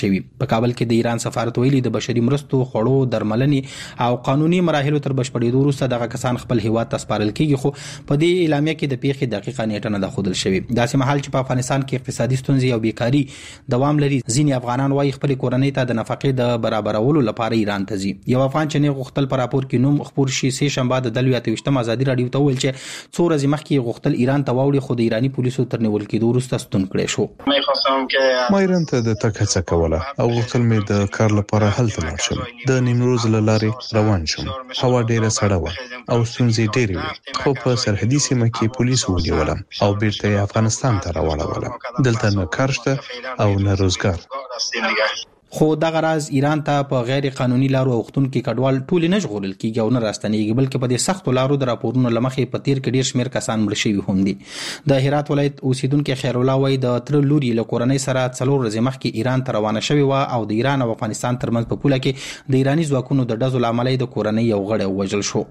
شوی. په کابل کې د ایران سفارت ویلي د بشري مرستو، خوړو، درملنې او قانوني مراحلو تر بشپړېدو وروسته دغه کسان خپل هیواد ته سپارل کیږي، خو په دې اعلامیه کې د پیښې دقیقه نیټه نه ده ښودل شوې. داسې مهال چې په افغانستان کې اقتصادي ستونزې او بیکاري دوام لري، ځینې افغانان وايي خپل کورنۍ ته د نفقې د برابرولو لپاره ایران ته ځي. یو افغان چې نه غوښتل په راپور کې نوم خپور شي، سه شنبه د 28 ازادي رادیو ته ویل چې څو ورځې مخکې غوښتل ایران ته واوړي، خو د ایرانی پولیسو تر نیول کېدو وروسته ستون کړی شو. ما ایران ته د تګ هڅه کوله او غوښتل مې د کار لپاره هلته لاړ شم. د نیمروز له لارې روان شوم. هوا ډیره سړه وه او ستونزې ډېرې وې، خو په سرحدي سیمه کې پولیسو ونیولم او بیرته یې افغانستان ته راوړولم. دلته نه کار شته او نه روزګار. خو دغه راز ایران ته په غیر قانوني لارو اوختونکو کډوال ټول نه ژغورل کیږي او نه راستنیږي، بلکې په دې سختو لارو د راپورونو لمخې په تیر کې ډیر شمیر کسان مړ شوي هم دي. د هرات ولایت اوسیدونکو خیر الله وایي د تر لوري له کورنۍ سره 4 ورځې مخکې ایران ته روانه شوی و او د ایران او افغانستان ترمنځ په پوله کې د ایرانی ځواکونو د ډزو لامل د کورنۍ یو غړی وژل شو.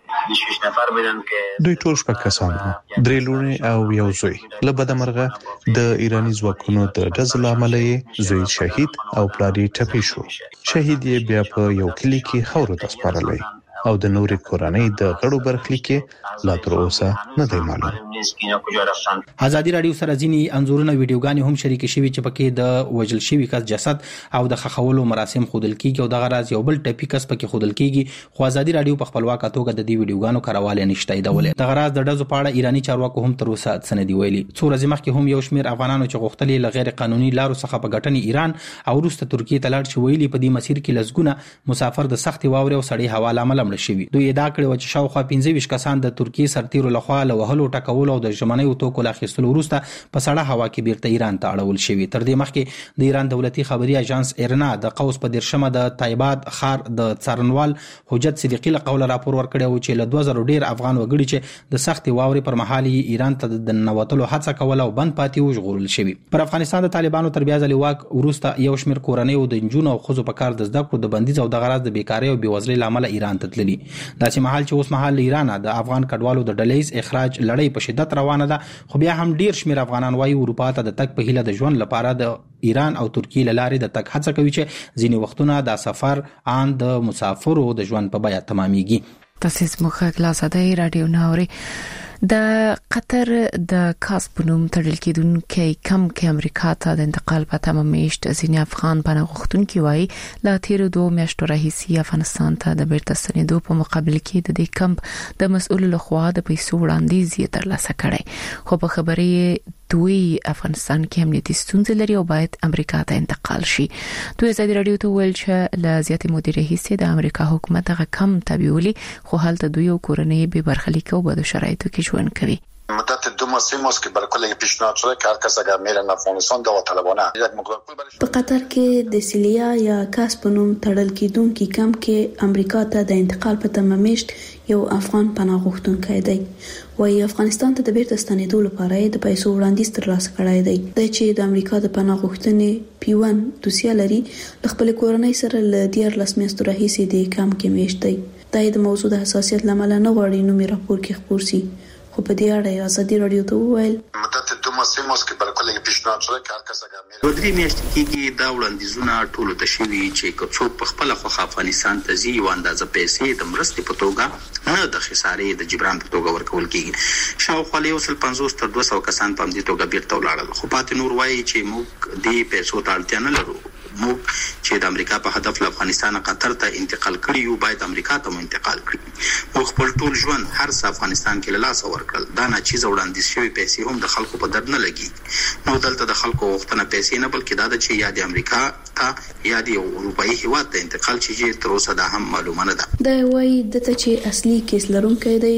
دوی ټول 6 کسان وو، 3 لوڼې او یو زوی. له بده مرغه د ایرانی ځواکونو د ډزو لامل یې زوی شهید او پلار یې ټپي شو. شهید یې بیا په یو کلی کې خاورو ته سپارلی او د نورې کورنۍ د غړو برخلیک لا تر اوسه نه دی معلوم. ازادي رادیو سره ځینې انځورونه ویډیوګانې هم شریک شوي چې پکې د وژل شوي کس جسد او د خښولو مراسم ښودل کیږي او دغه راز یو بل ټپي کس پکې ښودل کیږي، خو ازادي رادیو په خپلواکه توګه د دې ویډیوګانو کارواله نشته ایدولې. دغه راز د ډزو په اړه ایرانی چارواکو هم تر اوسه څه نه دی ویلي. څو ورځې مخکې هم یو شمیر افغانانو چې غوښتل له غیر قانوني لارو څخه په ګټنې ایران او وروسته ترکیې ته لاړ شي ویلي په دې مسیر کې لزګونه مسافر د سختي واوري او سړی هوا لامل مړ شوي. دوی ادعا کړې و چې شاوخوا 15 کسان د ترکیې سرتیرو لخوا له وهلو ټکولو او د ژمنیو توکو له اخیستلو وروسته په سړه هوا کې بیرته ایران ته اړول شوي. تر دې مخکې د ایران دولتي خبري اژانس ایرنا د قوس په 13 د تایباد خار د څارنوال حجت صدیقی له قوله راپور ورکړی و چې له 2000 ډیر افغان وګړي چې د سختي واوري پر مهال ایران ته د نوتلو هڅه کوله او بند پاتې و ژغورل شوي. پر افغانستان د طالبانو تر بیا ځلې واک وروسته یو شمیر کورنۍ او د نجونو او ښځو په کار د زده کړو د بندیز او دغه راز د بیکارۍ او بېوزلۍ لامل ایران ته تللي. داسې مهال چې اوس مهال ایران د افغان کډوالو د ډلهیز اخراج لړۍ په شدت روانه ده، خو بیا هم ډیر شمیر افغانان وايي اروپا ته د تګ په هیله د ژوند لپاره د ایران او ترکیې له لارې د تګ هڅه کوي چې ځینې وختونه دا سفر ان د مسافرو د ژوند په بیه تمامېږي. تاسو زموږ غلاساده رادیو ناوري د قطر د کاس په نوم تړل کېدونکي کم کې امریکا ته د انتقال په تمه میشت ځینې افغان پناه غوښتونکي وایي لا تیر 2 میاشتو راهیسې افغانستان ته د بیرته ستنېدو په مقابل کې د دې کمپ د مسؤل لخوا د پیسو وړاندیز یې ترلاسه کړی، خو په خبرې دوی افغانستان کې امنیتي ستونزې لري او باید امریکا ته انتقال شي. دوی ازادي رادیو ته ویل چې له زیاتې مودې راهیسې د امریکا حکومت هغه کم تبیولي، خو هلته دوی او کورنۍ به برخلیک او بد شرایطو کې ژوند کوي. مدت 2 ماه 3 ماه که برای کل پیشنهاد شده که هر کس اگر میره افغانستان داوطلبانه یک مقدار پول برای په قطر کې د سیلیا یا کاس په نوم تړل کېدونکي کم کې امریکا ته د انتقال په تمه میشت یو افغان پناه غوښتونکی دی. وایي افغانستان ته د بیرته ستنېدو لپاره د پیسو وړاندیز ترلاسه کړی دی. د چې د امریکا د پناه غوښتنې پیون دوسیه لري، د خپل کورنۍ سره ل 14 میاشتو راهیسې د کم کې میشت دی. د موضوع د حساسیت لامل نه غواړي نو می راپور کې خبر سي، خو په دې اړه ازادي رادیو ته وویل مدت 2 ماه 3 ماه که برای کل پیشنهاد شده که هر کس اگر میره 2 میاشتې کېږي دا وړاندیزونه ټولو ته شوي چې که څوک په خپله خوښه افغانستان ته ځي یو اندازه پیسې د مرستې په توګه نه د خسارې د جبران په توګه ورکول کېږي. شاوخوا 150 تر 200 کسان په همدې توګه بیرته ولاړل، خو پاتې نور وایي چې موږ دې پیسو ته اړتیا نه لرو. موږ چې د امریکا په هدف له افغانستان قطر ته انتقال کړی یو باید امریکا ته انتقال کړي. موږ خپل ټول ژوند هر څه افغانستان کې له لاسه ورکړل. دا نه چې وړاندیز شوی پیسې هم د خلکو په درد نه لګي. نو دلته د خلکو غوښتنه پیسې نه بلکې دا د چې یا د امریکا ته یا د اروپایي هیواد ته انتقال چې تر اوسه دا هم معلومه نه ده. دا وایي دته چې اصلي کیس لرونکی دی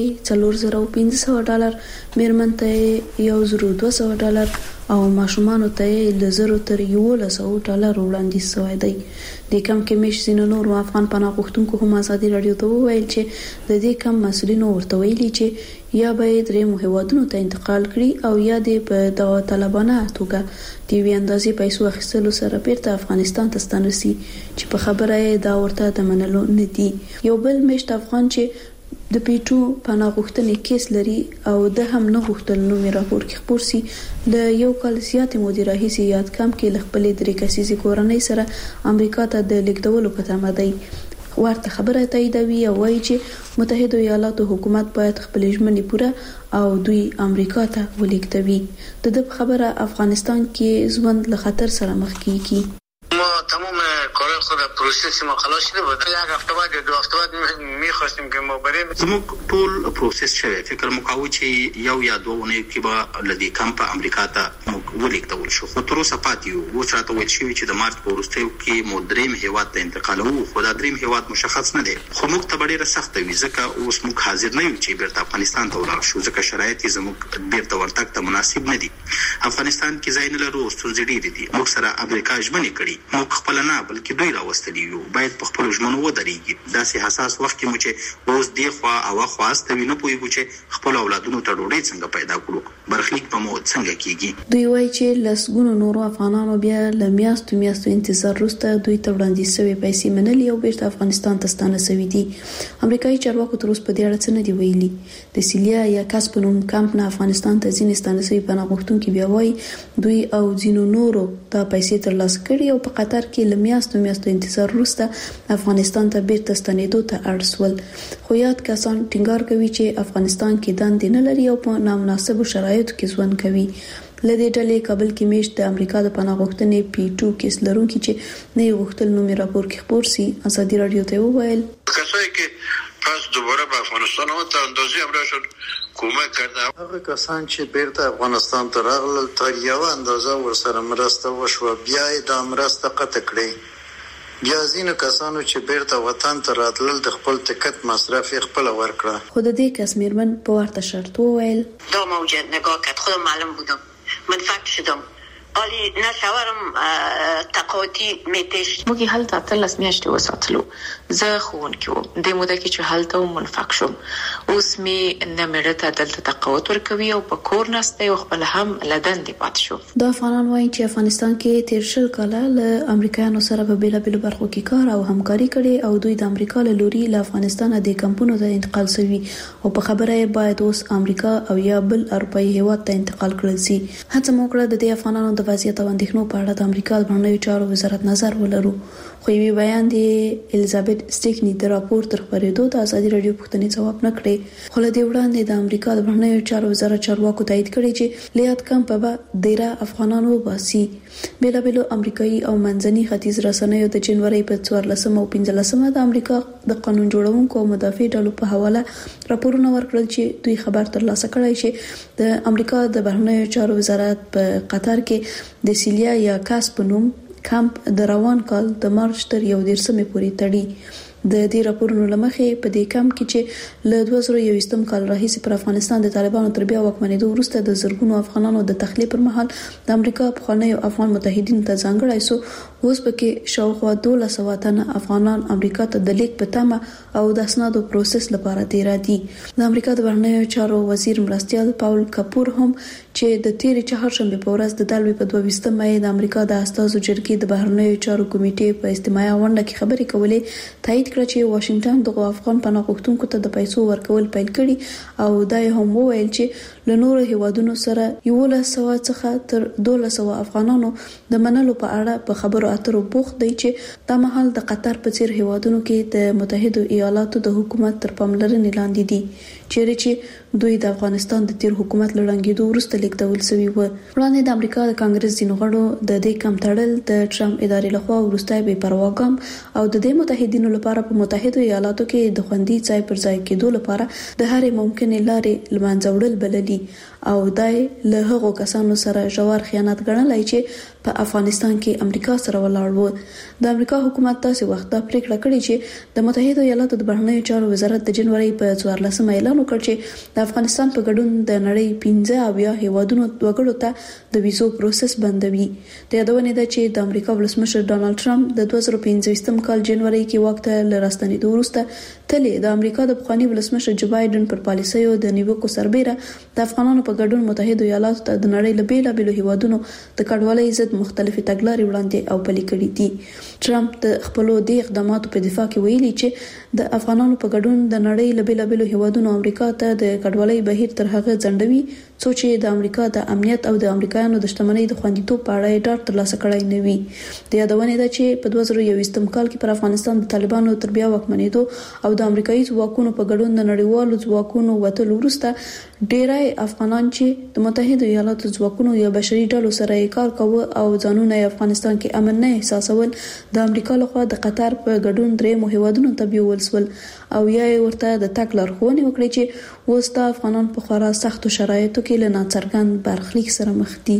$4500 میرمن ته $1200 او ماشومانو ته له 0 تر $1100 وړاندیز شوی دی. د کم کې مش زینو نور افغان پناه غوښتونکو هم ازادي رادیو ته وویل چې د دې کم مسؤلینو ورته ویلي چې یا باید درېمو هیوادونو ته انتقال کړي او یا د په داوطلبانه توګه د وی اندازې پیسو اخیستلو سره بیرته افغانستان ته ستنرسي، چې په خبره دا ورته د منلو نه دي. یو بل مشت افغان چې د پیټو پناه غوښتنې کیس لري او د هم نه غوښتل نو می راپور کې خبر سي ل یو کال زیات مودي راهیسي یاد کم کې لخپلې درې کسيزي کورنۍ سره امریکا ته د لیکدولو په تمه دی. ورته خبره تاییدوي او وایي چې متحده ایالاتو حکومت باید خپل ژمنې پوره او دوی امریکا ته ولیکدوي. د دې خبره افغانستان کې ژوند له خطر سره مخ کیږي. ما تمام کار خود پروسس ما خلاص شده بود. یک هفته بعد یا 2 هفته بعد می‌خواستیم که ما بریم. زموږ ټول پروسس شوی فکر مو کاوه چې یو یا دوه ونې کې به لدی کمپ امریکا ته ولیکدول شو. خو تر اوسه پاتې یو چاته ویل شوی چې د مارچ په وروستیو کې مو دریم هیواد ته انتقالوو، خو دا دریم هیواد مشخص نه دی. خو موږ ته ډیره سخت وي ځکه اوس موږ حاضر نه یو چې بیرته افغانستان ته ولاړ شو ځکه شرایط زموږ بیرته ورتګ ته مناسب نه دي. افغانستان کې ځای نه لرو، ستونزې ډېرې دي. موږ سره امریکا ژمنې کړي، موږ خپل نه بلکې دوی راوستلی یو. باید په خپل ژمنو ودرېږي. داسې حساس وخت کې مو چې اوس دی خو او خواست وي نه پوهیږو چې خپل اولادونو ته ډوډۍ څنګه پیدا کړو، برخلیک به مو څنګه کیږي. دوی وایي چې لسګونو نورو افغانانو بیا له میاشتو انتظار وروسته دوی ته وړاندې شوی پیسې منلې او بیرته افغانستان ته ستانه شوي دي. امریکایي چارواکو تر اوسه په دې اړه څه نه دی ویلي. د سیلیا یا کاس په نوم کمپ نه افغانستان ته ځینې ستانه شوي پناه غوښتونکي بیا وایي دوی او ځینو نورو دا پیسې ترلاسه کړي او په قطر کې له میاشتو انتظار وروسته افغانستان ته بیرته ستنېدو ته اړ شول. خو یاد کسان ټینګار کوي چې افغانستان کې دندې نه لري او په نامناسبو شرایطو کې ژوند کوي. لدې ډلې کابل کې میشت د امریکا د پناه غوښتنې پیټو کیس لرونکي چې نه غوښتل نو می راپور کې خبر سي ازادي رادیو ته وویل کسایی که پس دوباره به افغانستان آمد اندازه امرشون کمک کرده. هغه کسان چې بیرته افغانستان ته راغلل تر یو اندازه ورسره مرسته وشوه، بیا یې د مرسته قطع کړې. بیا ځینو کسانو چې بیرته وطن ته راتلل د خپل ټکټ مصرف یې خپل ورکړه. خود دې کس میرمن په ورته شرط وویل دا موجود نگاه کرد، خودم معلوم بودم، منفعل شدم. ولی نه شوهرم تقاطی میتش موږ هلته تلس میاشتې وساتلو. زه ښوونکې وم د موده کې چې هلته منفق شوم. اوس می نه مړه ته دلته تقاعد ورکوي او په کور نسته او خپل هم لدندې پات شو. دا افغانان وایي چې افغانستان کې تیر شل کاله له امریکایانو سره په بیلابیلو برخو کې کار او همکاري کړي او دوی د امریکا له لوري له افغانستان د کمپونو ته انتقال شوي او په خبره باید اوس امریکا او یا بل اروپאי هیواد ته انتقال کړل شي. هڅه مو کړه د افغانانو د وضعیت او اندېښنو په اړه د امریکا د بهرنیو چارو وزارت نظر ولرو. خو یوی بیان دی الیزابت سټیکنی د راپور تر خبرېدو د ازادي رادیو پوښتنې ځواب نه کړي. خو له دې وړاندې د امریکا د بهرنیو چارو وزارت چارواکو تایید کړي چې لیات کم په ډیره افغانانو وباسي. بیلابیلو امریکایي او منځني ختیځ رسنیو د جنوري په 14 او 15 د امریکا د قانون جوړونکو او مدافع ډلو په حواله راپورونه ورکړل چې دوی خبر ترلاسه کړی چې د امریکا د بهرنیو چارو وزارت په قطر کې د سیلیا یا کاس په نوم کمپ د روان کال د مارچ تر 11 پورې تړي. د دې راپورونو لمخې په دې کمپ کې چې له 2021 کال راهیسې پر افغانستان د طالبانو تر بیا واکمنېدو وروسته د زرګونو افغانانو د تخلیه پر مهال د امریکا پخوانیو افغان متحدینو ته ځانګړی سو. اوس پکې شاوخوا 1200 تنه افغانان امریکا ته د لیک په تمه او د اسنادو پروسس لپاره تیر دي. د امریکا د بهرنیو چارو وزیر مرستیال پاول کاپور هم چې د تیرې چهارشنبه په ورځ د دالوي په 22 مې د امریکا د استازو جرګې د بهرنیو چارو کمیټې په اجتماعي غونډه کې خبرې کولې، تایید کړ چې واشنگټن د افغان پناه غوښتونکو ته د پیسو ورکول پیل کړي او دا هم وویل چې له نورو هیوادونو سره 1100 څخه تر 1200 افغانانو د منلو په اړه په خبرو اترو بوخت دی چې د محل د قطر په څیر هیوادونو کې د متحده ایالاتو د حکومت تر پاملرنې لاندې دي، چیرې چې دوی د افغانستان د تیر حکومت لړنګېدو وروسته لیکدول شوی و. وړاندې د امریکا د کانګرس ځینو غړو د دې کم تړل د ټرمپ ادارې لخوا وروستۍ بې پروا ګام او د دې متحدینو لپاره په متحده ایالاتو کې د خوندي ځای پر ځای کېدو لپاره د هرې ممکنې لارې لمنځه وړل بللي او دای له هغو کسانو سره ژور خیانت ګڼلای چې په افغانستان کې امریکا سره ولاړ و. د امریکا حکومت تاسو وخت دا پریکړه کړې چې د متحده ایالاتو د بهرنیو چارو وزارت د جنوري په 14 اعلان وکړ چې د افغانستان په ګډون د نړۍ 15 او یا هیوادونو وګړو ته د ویزو پروسس بندوي. د یادونه ده چې د امریکا ولسمشر ډانلډ ټرمپ د 2015 کال جنوري کې وخت له راستنېدو وروسته تلې د امریکا د پخوانی ولسمشر جو بایدن پر پالیسیو د نیوکو سربېره د افغانانو په ګډون متحده ایالاتو ته د نړۍ له بیلابېلو هیوادونو د کډوالۍ ضد مشرف مختلفې تګلارې وړاندې او پلي کړې دي. ټرمپ د خپل د اقداماتو په دفاع کې ویلي چې د افغانانو په ګډون د نړۍ له بیلابیلو هیوادونو امریکا ته د کډوالۍ بهیر تر هغه ځنډوي څو چې د امریکا د امنیت او د امریکایانو د شتمنۍ د خوندیتوب په اړه ډاډ ترلاسه کړای نه وي. د یادونې ده چې په 2021 کال کې پر افغانستان د طالبانو تر بیا واکمنېدو او د امریکایي ځواکونو په ګډون د نړیوالو ځواکونو وتلو وروسته ډیری افغانان چې د متحده ایالاتو ځواکونو یا بشري ډلو سره کار کاوه او ځانونه افغانستان کې امن نه احساسول د امریکا لخوا د قطر په ګډون درې هیوادونو ته بیول سول او یا ورته د تک لارښوونې وکړي چې وستا افغانان په خورا سختو شرایطو کې له ناڅرګند برخلیک سره مخ دي.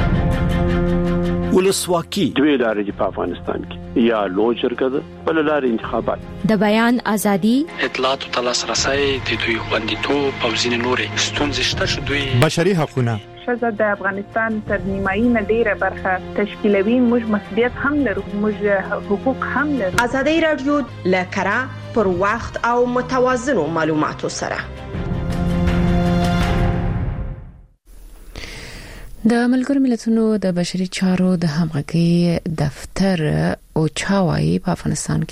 ولسواکي دوی لارې په افغانستان کې یا لوی جرګه بل لارې انتخابات د بیان ازادي اطلاعات او تلاسرسي د دوی خوندیتوب او ځینې نورې ستونزې شته چې دوی بشري حقوقونه شزه د افغانستان تر نیمایي نه ډیره برخه تشکیلوي. موږ مسؤلیت هم لرو، موږ حقوق هم لرو. ازادي رادیو لکرا پر وخت او متوازنو معلوماتو سره د ملګرو ملتونو د بشري چارو د همغږي دفتر او چاوي په افغانستان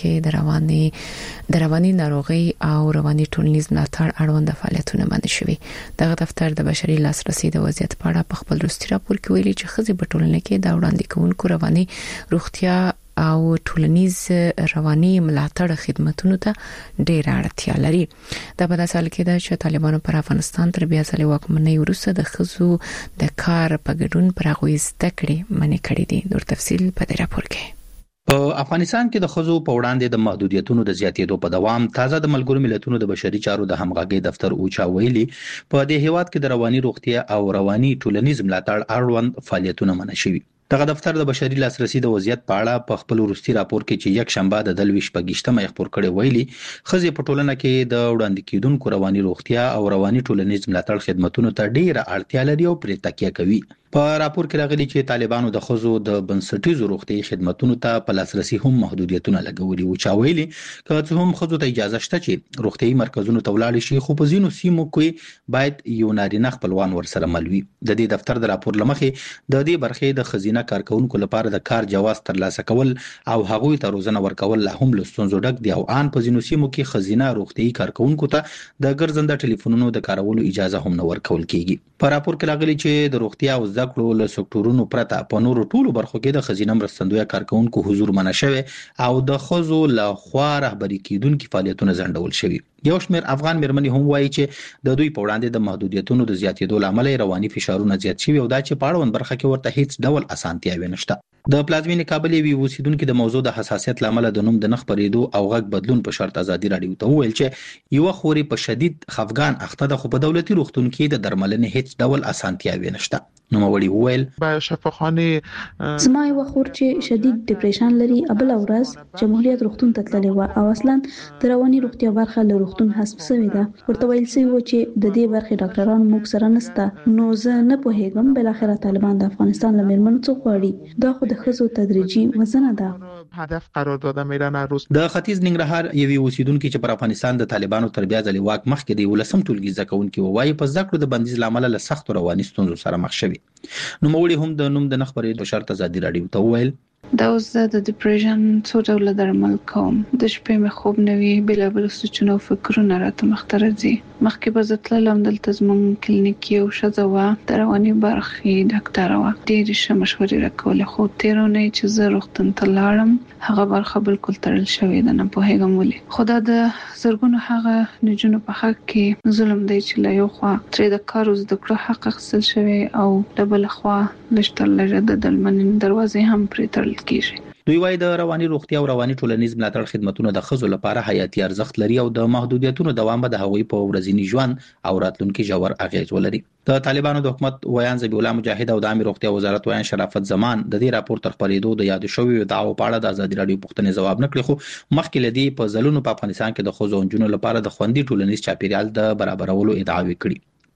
کې د رواني ناروغي او رواني ټولنیز ملاتړ اړوند فعالیتونه باندې شوي. دغه دفتر د بشري لاسرسي د وضعیت په اړه په خپل وروستي راپور کې ویلي چې خزي په ټولنه کې دا وړاندې کوونکو رواني روغتیا او ټولنیز رواني ملاتړ خدماتونو ته ډېر اړتیا لري. دا په داسې حال کې ده چې طالبانو پر افغانستان تر بیا ځلې واکمنۍ وروسته د خزو د کار په ګډون پر هغوی زده کړې منې کړې دي. نور تفصیل په دې راپور کې. په افغانستان کې د خزو په وړاندې د محدودیتونو د زیاتېدو په دوام تازه د ملګرو ملتونو د بشري چارو د همغږي دفتر اوچا ویلي په دې هیواد کې د رواني روغتیا او رواني ټولنیز ملاتړ اړوند فعالیتونه منع شوي. دغه دفتر د بشري لاسرسي د وضعیت په اړه په خپل وروستي راپور کې چې یک شنبه د دلويش په گشتمه خبر کړي ویلي خزي په ټولنه کې د وړاندې کیدونکو رواني روغتیا او رواني ټولنیز ملاتړ خدماتونو ته ډیره اړتیا لري او پرې تکیه کوي. په راپور کې راغلي چې طالبانو د خزو د بنسټیزو روغتي خدماتونو ته په لاسرسي هم محدودیتونه لګولي او چا ویلي که هم خزو ته اجازه شته چې روغتي مرکزونو ته ولاړ شي خو په ځینو سیمو کې باید یو نارینه خپلوان ورسره ملوي. د دې دفتر د راپور لمخې د دې برخې د خزینه کارکونکو لپاره د کار جواز ترلاسه کول او هغوی ته روزنه ورکول لا هم لستونزو ډک دی او ان په ځینو سیمو کې خزینه روغتي کارکونکو ته د ګرځنده ټلیفونونو د کارولو اجازه هم نه ورکول کیږي. په راپور کې راغلي چې د روغتیا او زده کړو له سکتورونو پرته په نورو ټولو برخو کې د خزینه مرستندوی کارکونکو حضور منع شوی او د خزو له خوا رهبری کیدونکو فعالیتونه ځنډول شوی. یو شمېر افغان مېرمنې هم وایي چې د دوی په وړاندې د محدودیتونو د زیاتېدو لامل رواني فشارونه زیات شوي او دا چې په اړوند برخه کې ورته هیڅ ډول اسانتیاوي نشته. د پلازمینې کابل وی اوسیدونکو د موضوع د حساسیت لامل د نوم د نخ پرېدو او غږ بدلون په شرط ازادي رادیو ته ویل چې یو خوري په شدید خفګان اخته د خو په دولتي روغتون کې د درملنې هیڅ ډول اسانتیاوي نشته. نو موري ویل با شفاخانه زما یو خور چې شدید ډیپریشن لري ابل اورز جمهوریت روغتون ته تللی و او اصلا د رواني روغتیا برخه له روغتون حذف شوې ده. ورته ویل شوی و چې د دې برخې ډاکټران موږ سره نشته. نو زه نه پوهیږم بل اخره طالبان د افغانستان له میرمنو څخه غواړي. دا خو د خزو تدریجي وزنه ده. هدف قرار داده میرن روز د ختیځ ننګرهار یوې اوسیدونکو چې پر افغانستان د طالبانو تر بیا ځلې واک مخکې دی ولسم ټولګي ځکهونکو وایي په ځکړو د بندیز لامل له سخت رواني ستونزو سره مخ شوي. نو موړي هم د نوم د نخ پرېدو شرط ازادي رادیو ته ویل دا اوس د ډیپریشن څو ډول درمل کوم د شپې مې خوب نه وي بلابل سوچونه او فکرونه راته مخته راځي. مخکې به زه تللم دلته زموږ کلینیک یو ښځه وه د رواني برخې ډاکټره وه ډېرې ښه مشورې راکولې خو تېره اونۍ چې زه روغتون ته لاړم هغه برخه بالکل تړل شوې ده. نه پوهېږم ولې خو دا د زرګونو هغه نجونو په حق کې ظلم دی چې له یو خوا ترې د کار او زده کړو حق اخیستل شوی او له بله خوا لږ تر لږه د درملنې دروازې هم پرې تړل کیږي. دوی وايي د رواني روغتیا او رواني ټولنیز ملاتړ خدماتونه د خزو لپاره حیاتي ارزښت لري او د محدودیتونو دوام به د هغوی په ورځني ژوند او راتلونکي ژور اغیز ولري. د طالبانو د حکومت ویان ذبیح الله مجاهد او د عامه روغتیا وزارت ویان شرافت زمان د دې راپور تر خبرېدو د یاد شوی دعوو په اړه د ازادي رادیو پوښتنې ځواب نکړي خو مخکې لدی په ځلونو په افغانستان کې د خزو انجونو لپاره د خوندي ټولنیز چاپیریال د برابرولو ادعاوې کړي.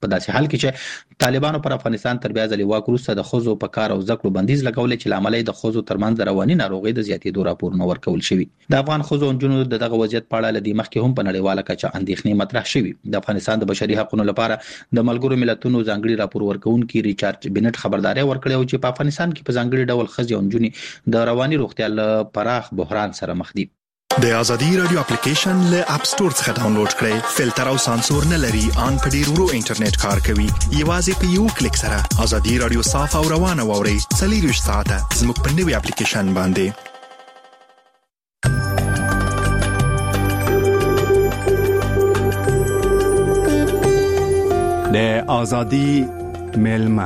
په داسې حال کې چې طالبانو پر افغانستان تر بیا ځلې واک وروسته د ښځو په کار او زده کړو بندیز لګولې چې لامل د ښځو ترمنځ رواني ناروغي د زیاتېدو راپورونه ورکول شوي. د افغان ښځو او نجونو دغه وضعیت په اړه لدی مخکې هم په نړیواله کچه اندېښنې مطرح شوي. د افغانستان د بشري حقوقو لپاره د ملګرو ملتونو ځانګړي راپور ورکونکي ریچارډ بنټ خبرداري ورکړې او چې په افغانستان کې په ځانګړي ډول ښځې او نجونې د رواني روغتیا له پراخ بحران سره مخ دي. د ازادي رادیو اپلیکیشن له اپ ستور څخه ډاونلوډ کړئ. فلټر او سانسور نه لري، ان په ډیر ورو انټرنیټ کار کوي. یوازې په یو کلیک سره ازادي رادیو صاف او روانه واورئ. 24 ساعته زموږ په نوي اپلیکیشن باندې. د ازادي ملما.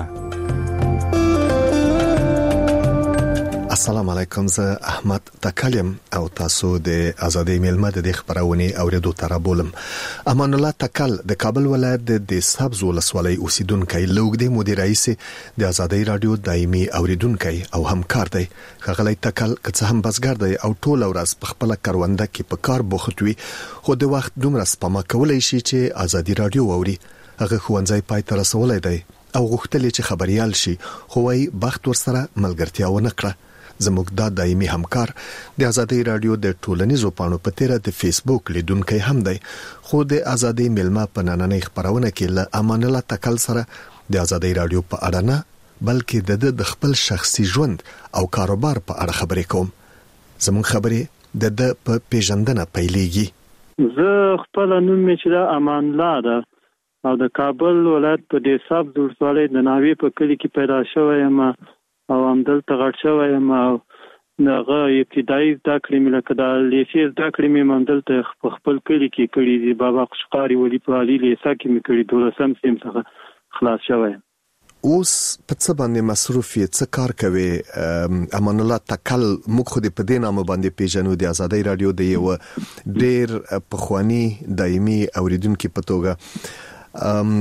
السلام علیکم، زه احمد تکلم او تاسو د ازادي ملما د خبرونه اوریدو تر بولم. امان الله تکل د کابل ولایت د سبز ولسوالۍ اوسیدونکو لوګدي مدیر رئیس د ازادي رادیو دایمي اوریدونکو او همکار دی. خغلی تکل که هم بسګر دی او ټول ورځ په خپل کارونده کې په کار بوختوي، خو د وخت دومره سپما کولای شي چې ازادي رادیو اوري. هغه خوانځي پای تر رسولای دی او غوښتل چې خبريال شي، خو وايي بخت ورسره ملګرتیا ونه کړه. زموږ د دایمي همکار د ازادي رادیو د ټولنیزو پاڼو په تیره د فیسبوک لیدونکو هم دی، خو د ازادي ملما په نننۍ خبرونه کې له امان الله تکل سره د ازادي رادیو په اړه نه بلکې د خپل شخصي ژوند او کاروبار په اړه خبرې کوم. زموږ خبرې د په پیژندنه پیلېږي. زه خپل نوم مې چې امان الله ده او د کابل ولایت په دې سبز ولسوالۍ د ناوی په کلی کې پیدا شوم او همدلته غټ شوم او دغه ابتدایي زده کړې مې لکه د لیسې زده کړې مې همدلته په خپل کلي کې کړي دي. بابا قشقاري ولي په عالي لیسه کې مې کړي، 12م صنف څخه خلاص شوم. اوس په څه باندې مصروف یې، څه کار کوي؟ امان الله تکل موږ خو دې په دې نامه باندې پیژنو د ازادي رادیو د یو ډېر پخوانی دایمي اوریدونکو په توګه.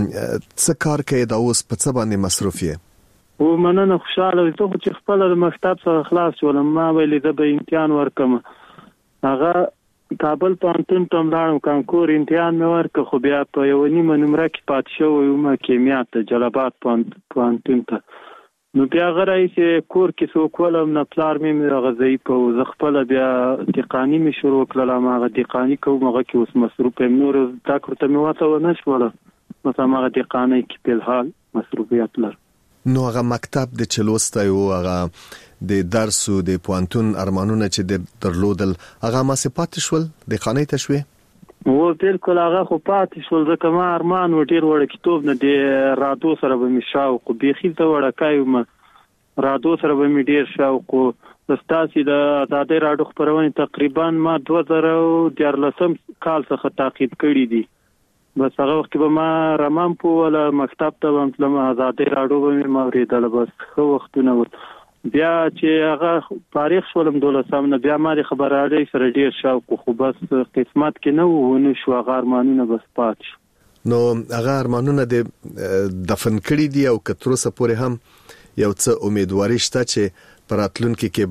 څه کار کوي دا اوس په څه باندې مصروف یې؟ و مننه، خوشاله ته چې خپل د مکتب څخه خلاص شولم. ما ویلې د به امتحان ورکم، هغه کابل پوهنتون ته لاړم، کانکور امتحان مې ورکړ، خو بیا په یو نیمه نمره کې پاتې شوم کیمیا ته جلال پوهنتون ته. نو بیا غره چې کور کې څوک ولم نه پلار مې غزي په ز خپل بیا تقانی مې شروع کړل. ما غ تقانی کوم هغه کې اوس مصروف یم، نور دا کوته مې واته ونه شوله، مثلا ما غ تقانی کې په الحال مصروفیت لرم. نو هغه مکتب د چلوسته او هغه د درس او د پوانتون ارمانونه چې درلودل هغه ما صفات شول د خانه ته شوي؟ و بالکل هغه خو پاتې شول، ځکه ما ارمان و ډیر وړ کتاب نه د رادو سره به می شاوق بيخي ته وړکایو، ما رادو سره به می ډیر شاوق. دستاسي د ازادي رادیو خبرونه تقریبا ما 2013 کال څخه تعقیب کړی دي. بس هغه وخت به ما رمام په ولا مکتب ته ومتلم، ازادي رادیو به ما اوریدل. بس خو وختونه بیا چې هغه تاریخ شولم 12 نه بیا ما د خبرالي سره ډیر شوق، خو بس قسمت کې نه ونه شو، هغه ارمانونه بس پات شو. نو هغه ارمانونه د دفن کړی دي او کتروسه پورې هم یو څه امیدواري شته چې پراتلونکو کې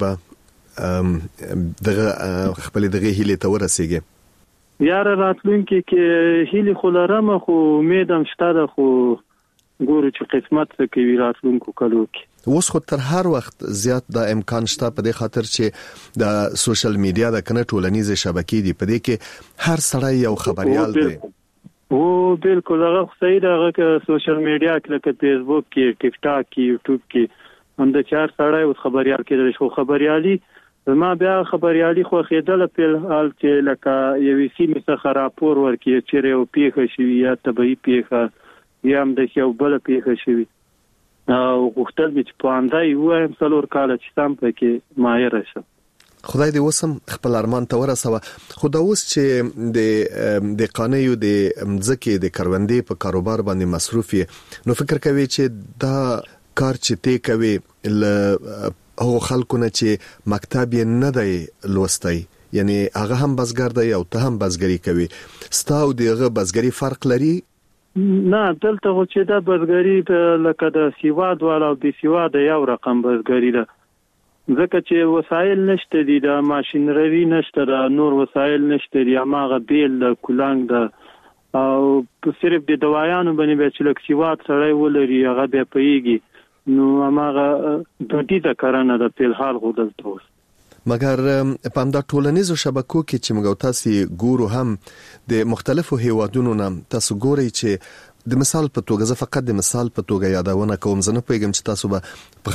به دغه خپل دغه هیله ته ورسیږي. یاره راتلونکي کې هیله خو لرم، خو امیدم شته ده، خو ګورو چې قسمت څه کوي راتلونکو کلو کې. اوس خو تر هر وخت زیات د امکان شته په دې خاطر چې د سوشل میډیا د کنه ټولنیزه شبکې دي، په دې کې هر سړی یو خبريال دی. او بالکل هغه صحیح ده، هغه سوشل میډیا کې لکه فیسبوک کې، ټیک ټاک کې، یوټیوب کې هم د چار سړی او خبريال کې شو. خبريالي ما بیا خبريالي خو خېدل په حال چې لکه یو سیمه څخه راپور ورکړي چې یو پیښه شوی یا طبي پیښه یا هم د یو بل پیښه شوی، او غوښتل مې چې پاندای وایم څلور کال چې تام پکې ماهر شم. خدای دې وسم خپل ارمان ته ورسوه. خو دا اوس چې د قانیو د مځکه د کروندې په کاروبار باندې مصروف یې، نو فکر کوي چې دا کار چې ته کوي ل او خلکو نه چې مکتب یې نه دی لوستی، یعنی هغه هم بزګر دی او ته هم بزګری کوي، ستاو دغه بزګری فرق لري؟ نه دلته خو چې دا بزګری لکه د سیواد والا او د سیواد یو رقم بزګری ده، ځکه چې وسایل نشته دي، د ماشینري نشته، د نور وسایل نشته دي، هغه بیل د کولانګ د او صرف د دوايانو باندې به چې لکسیوات سړی ولري هغه به پیږي نو هغه د دې د کرانه د په حال غوډل توس مګر په همدا ټولنیزو شبکو کې چې موږ تاسو ګورو هم د مختلفو هیوادونو نام تاسو ګورئ چې د مثال په توګه زه فقط د مثال په توګه یادونه کوم زه نه پوهیږم چې تاسو به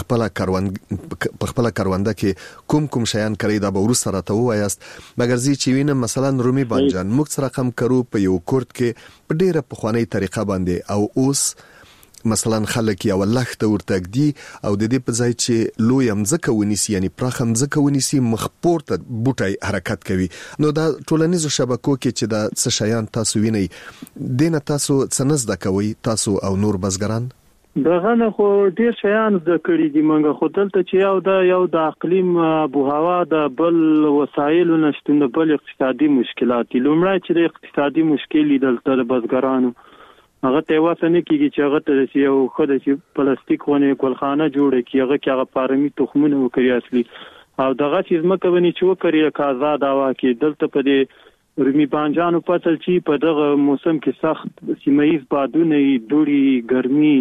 په خپل کارونده کې کوم شیان کوي دا به ورسره راته ووایاست مګر زه چې وینم مثلا رومي بانجان موږ سره رقم کرو په یو کورت کې په ډیره پخوانی طریقه باندې او اوس مثلا خلک یو لخت ورتګدي او د دې په ځای چې لوی مزکه ونیسي یعنی پراخ مزکه ونیسي مخپورته بوټي حرکت کوي نو دا ټولنیزو شبکو کې چې دا څه شیان تاسو وینئ دینه تاسو څنګه زده کوي تاسو او نور بزګران دغه نه خو ډیر شیان زده کړی دي منګه خو دلته چې یو د اقلیم ابو هوا د بل وسایل نشټون د بل اقتصادي مشکلات لومړی چې د اقتصادي مشکل دلته د بزګرانو هغه ته واسنه کیږي چې هغه ته یو خدای چې پلاستیک ونه کولخانه جوړه کی هغه پارمي تخمونه وکړي اصلي او دغه چیز مکه ونی چې وکړي کا آزاد هوا کې دلته په دې رومي بانجانو پاتل چې په دغه موسم کې سخت سیمایي بادونه دوړي ګرمي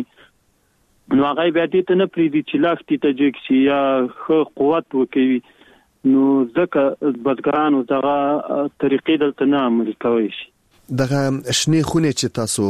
نو هغه بیا دې ته نه پریدي چې لاختي ته چې یا خو قوت وکړي نو ځکه بزګرانو دغه طریقې دلته نه عمل کوي شي دغه شنه خونه چې تاسو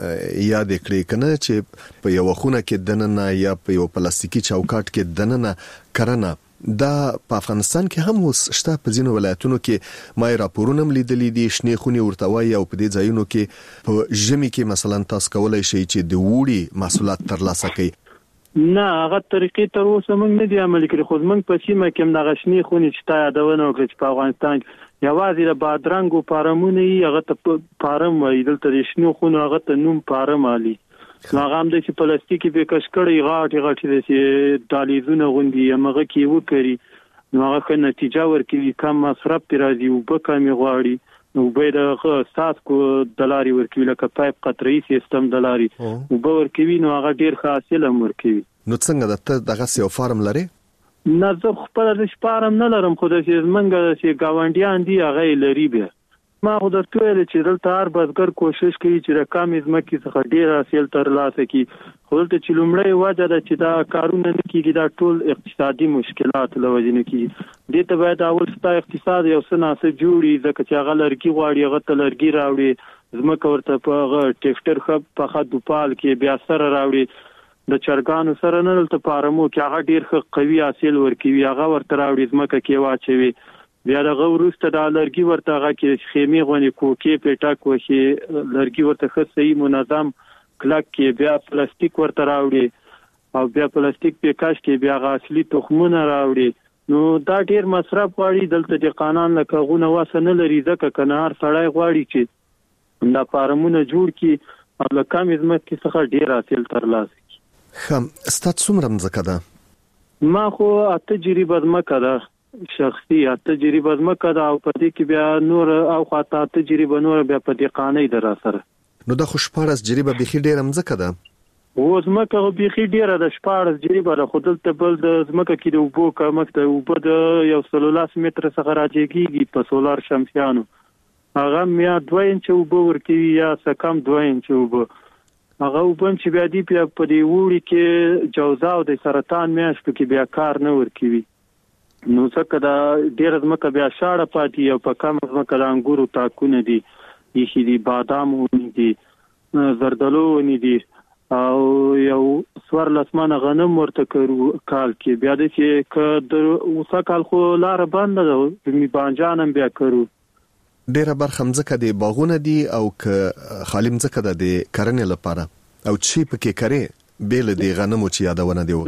یاد کړئ کنه چې په یو خونه کې دننه یا په یو پلاستیکي چوکاټ کې دننه کرنه دا په افغانستان کې هم اوس شته په ځینو ولایتونو کې ما راپورونه لیدلې دي شنه خونه ورته وایي او په دې ځایونو کې په ژمي کې مثلا تاسو کولای شئ چې د وړي محصولات ترلاسه کړئ نه هغه طریقې تر اوسه موږ نه دی عمل کړی خو موږ په سیمه کې هم د غشنی خونې چې تا یادونه وکړه چې په افغانستان یوازې د بادرنګو پارمونه هغه ته پارم وایي دلته د شنو خونو هغه ته نوم پارم علي هغه هم د پلاستیکي په کشکړې غاټي د دالیزونه غوندي هغه کې وکړي نو هغه ښه نتیجه ورکوي کم مصرف پرې راځي او به کمې غواړي نو به د ساسکو دلاري ورکوي لکه پایپ قطري سیستم دلاري او به ورکوي نو هغه ډیر ښه حاصل هم ورکوي نو څنګه د دغه یو فارم لري نه زه خپل د شپارم نه لرم خو د منګه چې گاونډیان دي هغه لري به ما خو درته ویل چې دلته هر بزګر کوشش کوي چې رقم ځمکې څخه ډیر حاصل ترلاسه کړي خو دلته چې لومړی وجه ده چې دا کارونه نه کیږي دا ټول اقتصادي مشکلات له وجې نه کیږي دې ته باید اول ستا اقتصاد یو څه ناسه جوړي ځکه چې هغه لرګي غواړي هغه ته لرګي راوړي ځمکه ورته په ټریکټر په خدوپال کې بیا سره راوړي د چرګانو سره نه دلته پارمو کې هغه ډیر ښه قوي حاصل ورکوي هغه ورته راوړي ځمکه کې واچوي بیا دغه وروسته د لرګي ورته هغه کې خیمې غونې کوکې پیټاک وشي لرګي ورته ښه صحیح منظم کلک کې بیا پلاستیک ورته راوړي او بیا پلاستیک په کاش کې بیا غاصلي تخمونه راوړي نو دا ډیر مصرف غواړي دلته د قانون لکه غونه واسنه لري ځکه کنار سړی غواړي چې دا پارمونه جوړ کی او لکه ځمکې څخه ډیر حاصل ترلاسه خم ستات څومره مزکه ده ما خو تجربه مکه ده شخصي تجربه مکه ده او په دې کې بیا نور او خاطه تجربه نور بیا په دې قانې در سره نو د خوشپارس جریبه بخي ډیره مزکه ده و زمکه بخي ډیره د شپارس جریبه ده خو دلته بل د زمکه کې د وبو کمکته وبو د یو 13 متر څخه راځيږي په سولار شمسيانو هغه میا 2 انچ وبو ورکوي یا سکم 2 انچ وبو هغه وبم چې بیا دی په دې وړي کې جوزا او د سرطان میاشتو کې بیا کار نه ورکوي نو څنګه دا ډیر ځمکه بیا شاړه پاتې او په کم ځمکه د انګورو تاکونه دي یشي دي بادام ونی دي زردالو ونی دي او یو سوار لاسمانه غنم ورته کړو کال کې بیا د چې ک د وسکل خو لار بند ده می بانجانم بیا کړو ډیره برخه مزکه دی باغونه دي او ک خالی مزکه ده د کرنې لپاره او چی پکې کرے بیل دی غنمو چې یادونه دی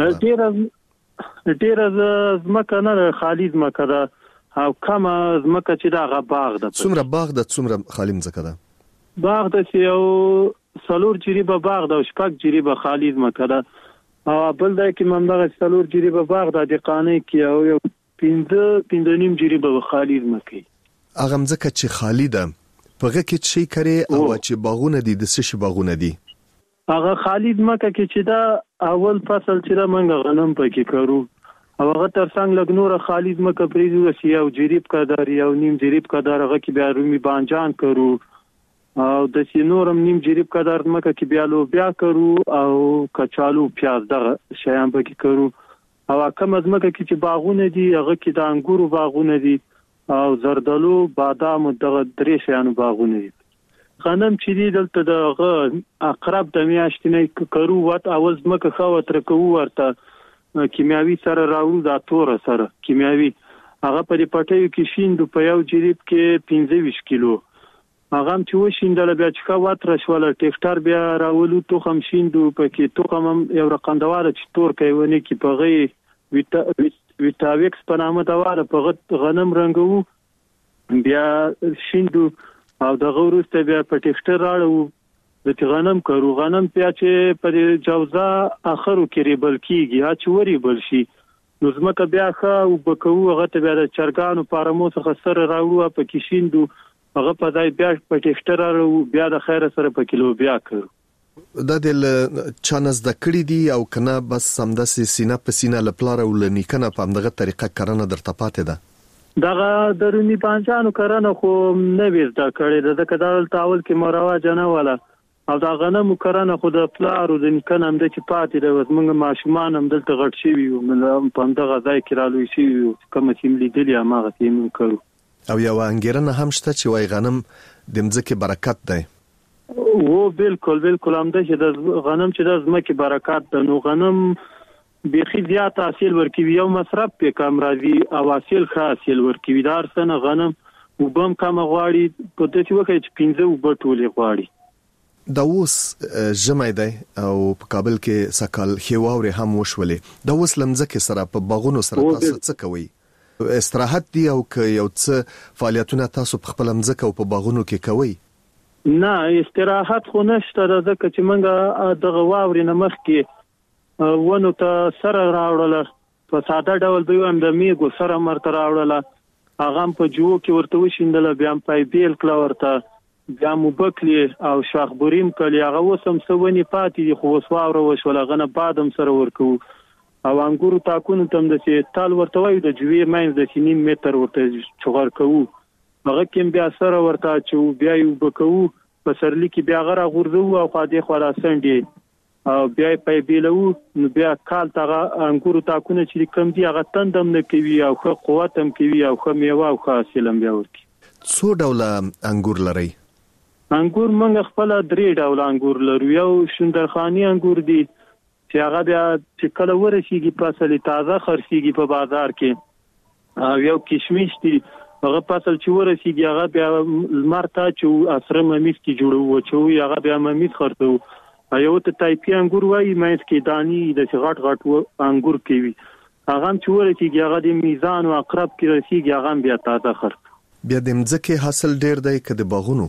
وکړه ډیره زمکه نه خالی زمکه ده او کومه زمکه چې دا غ باغ ده څومره باغ ده څومره خالی مزکه ده باغ د یو سلور جریبه باغ د شپږ جریبه خالد مکه ده او بل د کې ممدغه سلور جریبه باغ د قانې کې او یو 5.5 جریبه خالد مکه هغه مزکه چې خالده پغه کې شي کرے او چې باغونه دي د څه شي باغونه دي هغه خالد مکه کې چې دا اول فصل چې دا منګ غنم پکې کړو او هغه تر څنګ لګ نور خالد مکه پریزو چې یو جریب کدار یو نیم جریب کدار هغه کې بیا رومي بانجان کړو او د سینورم نیم جریب قدر مکه کې بیا لوبیا کرو او کچالو پیاز دغه شیان به کې کرو او کوم ازمکه کې چې باغونه دي هغه کې د انګورو باغونه دي او زردالو بادام دغه درې شیانو باغونه دي غنم چې دي دلته دغه اقرب د میاشتې کرو وات اول ځمکه خو ترکو ورته کیمیاوي سره راوړو دا تور سره کیمیاوي هغه په دې پټیو کې شیندو په یو جریب کې 25 کیلو هغه هم چې وشیندل بیا چې خو وات راشواله ټیکټر بیا راولو توخم شیندو پکې توخم یو رقندواره چې تور کوي ونی کې په غي ویټاویکس په نامه دواله په غنم رنګو بیا شیندو او د غوروسته بیا په ټیکټر راړو د غنم کرو غنم بیا چې په جوزا اخرو کې ریبل کیږي ها چې وری بل شي نو زمکه بیا خو وبکو هغه ته بیا د چرګانو پارمو څخه سره راوړو په کې شیندو هغه په دای بیا په ټیکټر راړو بیا د خیر سره په کیلو بیا کړو دا د چانس د کړی دی او کنه بس سمدسي سینه په سینه لپاره ولنی کنه په دغه طریقه کرنه درته پاتې ده دغه درونی پانچانو کرنه خو نه ویزدا کړی د کډال تاول کې مرواج نه ولا او دا غنم کرنه خو د پلارو د نکنه هم د چې پاتې د وزمنګ ماشومان هم دلته غټ شي وي په دغه ځای کې رالوي شي کوم چې مليدلی هغه تیم کړو او یو انګیرنه هم شته چې وای غنم د مځکه برکت دی او بالکل هم ده چې د غنم چې د مځکه برکت ده نو غنم بيخي زیات حاصل ورکوي یو مصرف په کم راځي او حاصل حاصل ورکوي دار سنه غنم وبم کم غواړي په دې وخت چې 15 وبټولې غواړي دا اوس جمعې دی او په کابل کې سکل خيواوري هم وشولې دا اوس لمزکه سره په باغونو سره تاسو څه کوي استراحت دی او که یو څه فعالیتونه تاسو په خپل مزکه او په باغونو کې کوي نه استراحت خو نشته ځکه چې منګه دغه واوري نه مخ کې ونو ته سره راوړل په ساده ډول به هم د میګو سره مرته راوړل هغه په جو کې ورته وشیندل بیا په بیل کلا ورته بیا مبکلی او شاخبوریم کلی هغه وسم سونی پاتې خو وسواوره وشول غنه بادم سره ورکو او انګورو تاکونو تم د چې تال ورته وای د جوی ماین د 3 متر ورته چغر کوو هغه کې بیا سره ورته چې بیا یو بکو په سرلی کې بیا غره غورځو او خاطی خلاصون دی او بیا په بیلو نو بیا کال تاغه انګورو تاکونه چې کم دی هغه تندم نه کوي او خو قوت هم کوي او خو میوه او حاصل هم بیا ورکی څو ډول انګور لري انګور موږ خپل 3 ډول انګور لرو یو شندرخانی انګور دی چې هغه بیا چې کله ورسیږي فصل تازه خرڅيږي په بازار کې او یو کشمش دی هغه فصل چې ورسیږي هغه بیا مرته چې اثر ممیز کې جوړو چې هغه بیا ممیز خرڅو ایو ته تایپی انګور وای مېز کې دانی د غټ انګور کوي هغه چې ورته هغه د میزان او اقرب کې رسیږي هغه بیا تازه خرڅ بیا د مځکه حاصل ډیر دی کده باغونو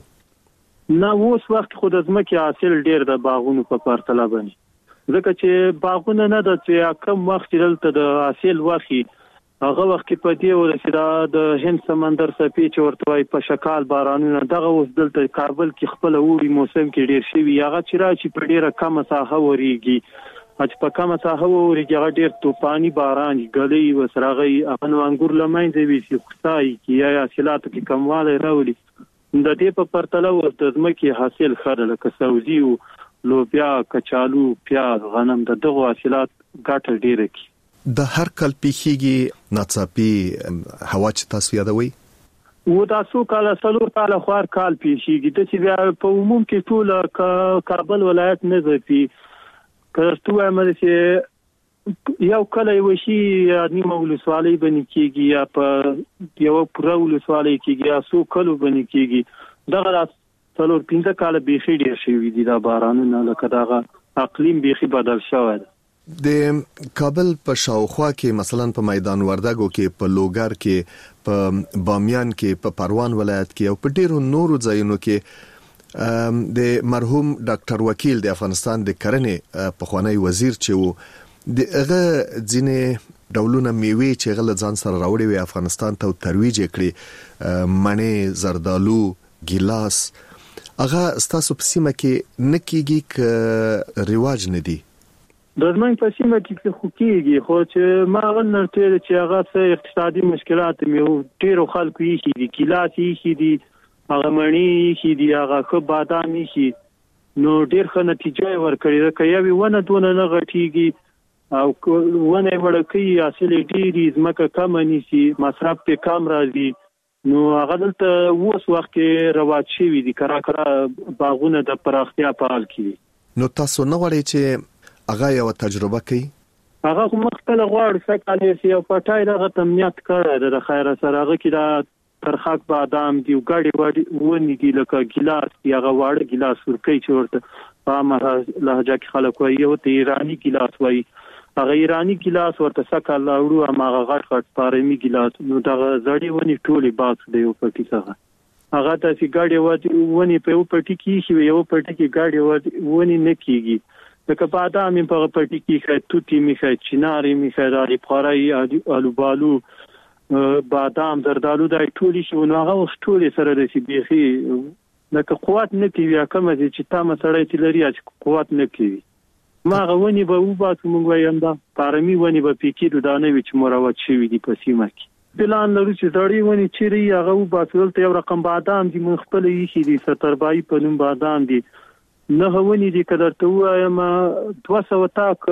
نه اوس وخت خود از مکه حاصل ډیر د باغونو په پرتله باندې ځکه چې باغونه نه د چې کم وخت دلته د حاصل واخی هغه وخت کې په دې ورسېدا د هند سمندر سپي چې ورته په شکال بارانونه دغه اوس دلته کابل کې خپل ووري موسم کې ډیر شي هغه چې راځي په ډیره کم ساحه وريږي چې په کم ساحه وريږي هغه ډیر طوفاني باران غلي وسراغي هغه انګور لماین دی چې خدای کې یا حاصلات کې کمواله راولي د دې په پرتله ورته ځمکه حاصل خړل کسوزي او لوبیا کچالو پیاز غنم دغه حاصلات ګټه ډیره کی د هر کال پیخیږي ناڅاپي هوا چې تاسو یادوي و تاسو کاله سلور کاله خوار کال پیخیږي د چې بیا په عموم کې ټول کابل ولایت نه زپی کړهتو امر چې یو کله وشي نیمه ولسوالۍ بنې کیږي یا په یو پوره ولسوالۍ کیږي یا سو کلو بنې کیږي دغه سلور 15 کال بیخي ډیر شوی دي دا بارانونه لکه دغه اقلیم بیخي بدل شوی د کابل په شاوخوا کې مثلا په میدان وردګو کې په لوګر کې په بامیان کې په پروان ولایت کې او په ډیرو نورو ځایونو کې د مرحوم ډاکټر وکیل د افغانستان د کرنې پخوانی وزیر چې وو دغه ځینې ډولونه میوه چې غل ځان سره راوړي وي افغانستان ته ترویج کړي مڼې زردالو ګیلاس هغه ستاسو په سیمه کې نکېږي ک رواج نه دی د زمنګ په سیمه کې خو کېږي خو چې ما ولنرته چې هغه څه اقتصادي مشکلات مې ډیرو خلکو یې دي کلاس یې دي هغه مڼې شي دی هغه خو بادام شي نو ډیر ښه نتیجه ورکړي دا کوي ونه دونه نه غټيږي او ونه وړکې حاصل ډیری زمکه کم نيسي مصرف په کم راځي نو هغه دلته اوس وخت کې رواج شي دي کراکرا باغونه د پراختیا په حال کې نو تاسو نو غواړئ چې هغه یو تجربه کوي هغه مختلف غواړي سکالې یو پټای دغه تمنیت کړی د خیر سره هغه کې دا ترخاک بادام دی ګاډي ونی دی لکه ګلاس دی هغه واړه ګلاس ورکی چې ورته په امره لهجه کې خلک وایي او ته ایرانی ګلاس وایي هغه ایرانی ګلاس ورته سکه لاړو هغه غټ پارمي ګلاس نو دا زړی ونی ټولي باکس دی او پټی څنګه هغه ته ګاډي ونی په پټی کې شي یو پټی کې ګاډي ونی نه کیږي لکه بادام په پټی کې خې توتی میخه چناري میخه دالي پخړای الوبالو بادام زردالو دا ټولي شي نو هغه ټولي سره د سی بيخي لکه قوت نه کوي کوم چې تا مسړی تلري چې قوت نه کوي ما غونی به وبات مونږ وایم دا پارمي ونی به پکې دا نه وي چې مروت شي دي په سیمه کې پلان لرو چې زړی ونی چیرې هغه وباتول ته یو رقم بادام دي مونږ خپل یې شي دي 70 په نوم بادام دي نه هونی دي کله ته وایم 200 تاک